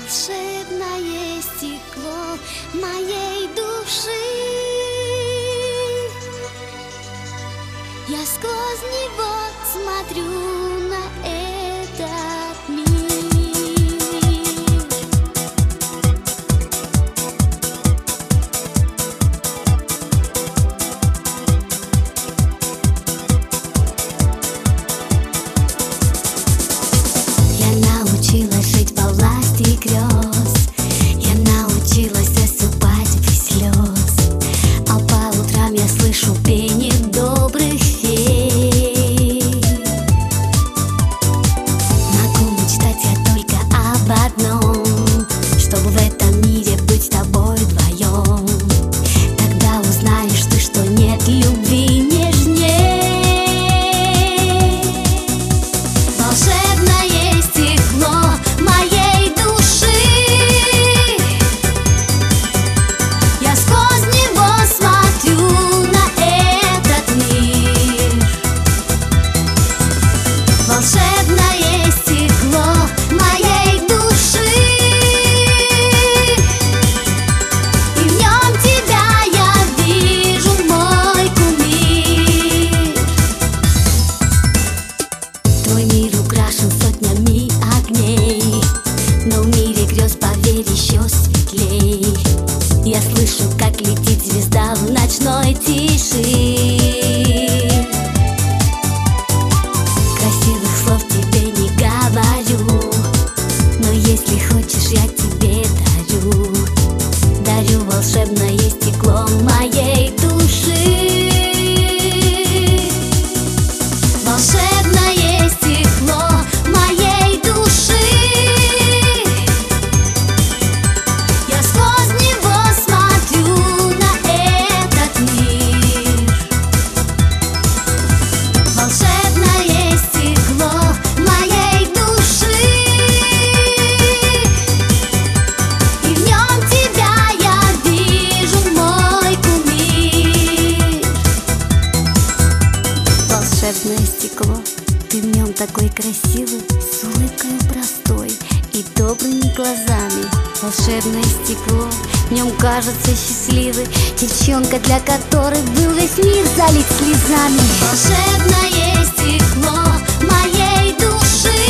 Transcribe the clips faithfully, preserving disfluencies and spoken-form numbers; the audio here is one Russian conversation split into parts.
волшебное стекло моей души. Я сквозь него смотрю на этот мир. Я научилась жить во власти грез, я научилась засыпать без слез, а по утрам я слышу пение добрых фей. Могу мечтать я только об одном, чтобы в этом мире быть с тобой вдвоем. Тогда узнаешь ты, что нет любви нежней. Волшебное стекло моей души, я сквозь него смотрю на этот мир. Волшебное стекло моей души, и в нем тебя я вижу, мой кумир. Твой мир украшен сотнями огней, но в мире грез, поверь, еще светлей. Я слышу, как летит звезда в ночной тиши. Красивых слов тебе не говорю, но если хочешь, я тебе дарю. Дарю волшебное стекло моей души. Волшебное стекло моей души, я сквозь него смотрю на этот мир. Волшебное стекло моей души, и в нем тебя я вижу, мой кумир. Волшебное стекло, ты в нем такой красивый, с улыбкой простой и добрыми глазами. Волшебное стекло, в нем кажется счастливой девчонка, для которой был весь мир залит слезами. Волшебное стекло моей души,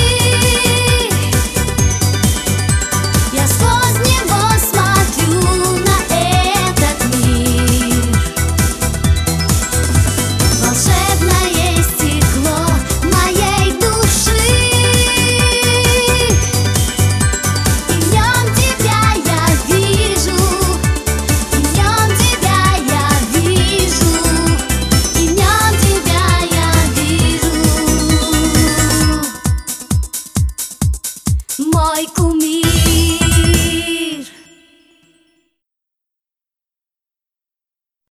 я сквозь него смотрю на этот мир. Волшебное стекло моей души, и в нем тебя я вижу, и в нем тебя я вижу, и в нем тебя я вижу, мой кумир.